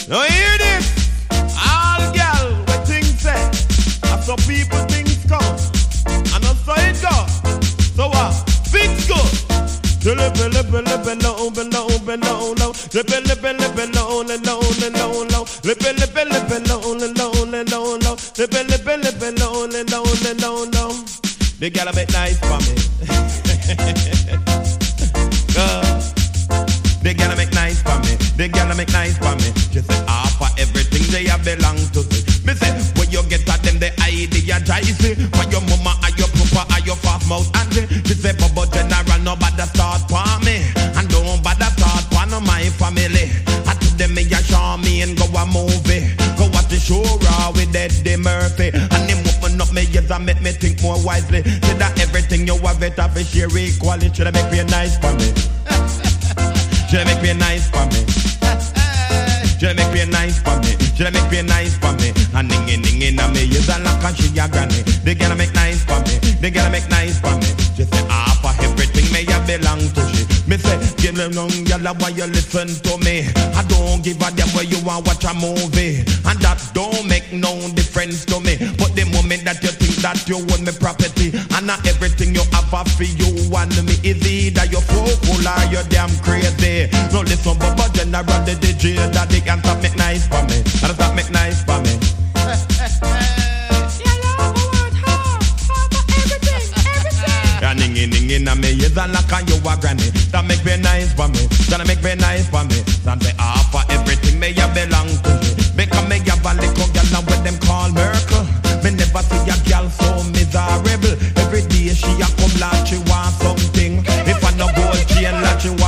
Now hear this. All girl, what things say. And some people things come. And also it go. So what? Fix good. Below. The girl make nice for me. The girl make nice for me. The girl make nice for me. She said, for everything they belong to me. Me say, when you get at them, the idea dicey. For your mama, or your papa, or your fast mouth auntie. She said, but general, nobody start for me. And don't bother start for my family. I told them, me a show me and go a movie. Go watch the show raw with Eddie Murphy. And him open up me ears and make me think more wisely. Say that everything you have it have a share equally. Should I make me nice for me? Should I make me nice for me? Should I make me nice for me? Should I make me nice for me? And ding a me is a lock and she a granny. They gonna make nice for me. They gonna make nice for me. She say for everything me a belong to she. Me say give them long yalla why you listen to me. I don't give a damn where you want watch a movie. And that don't make no difference to me. But the moment that you think that you own me property, and not everything you have for you and me is either you fool or you damn crazy. No listen but general the DJ that they can stop make nice for me. And stop make nice for me. Ding a me is a lock and you a granny. That make me nice for me. That make me nice for me. That say for everything me a belong to me. Because me a little girl and what them call Merkel. Me never see a girl so miserable. Every day she a come like she want something. If I no gold chain like she want